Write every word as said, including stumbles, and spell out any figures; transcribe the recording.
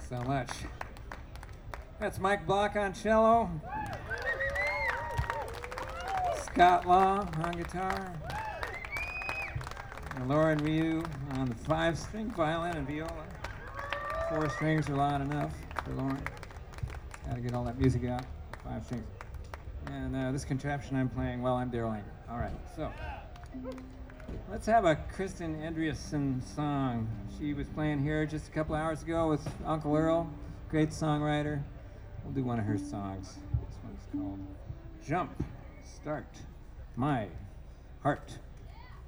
so much. That's Mike Block on cello, Scott Law on guitar, and Lauren Ryu on the five-string violin and viola. Four strings are loud enough for Lauren. Got to get all that music out. Five strings. And uh, this contraption I'm playing, well, I'm Daryl Anger. All right, so let's have a Kristen Andreasen song. She was playing here just a couple hours ago with Uncle Earl, great songwriter. We'll do one of her songs. This one's called Jump, Start, My Heart.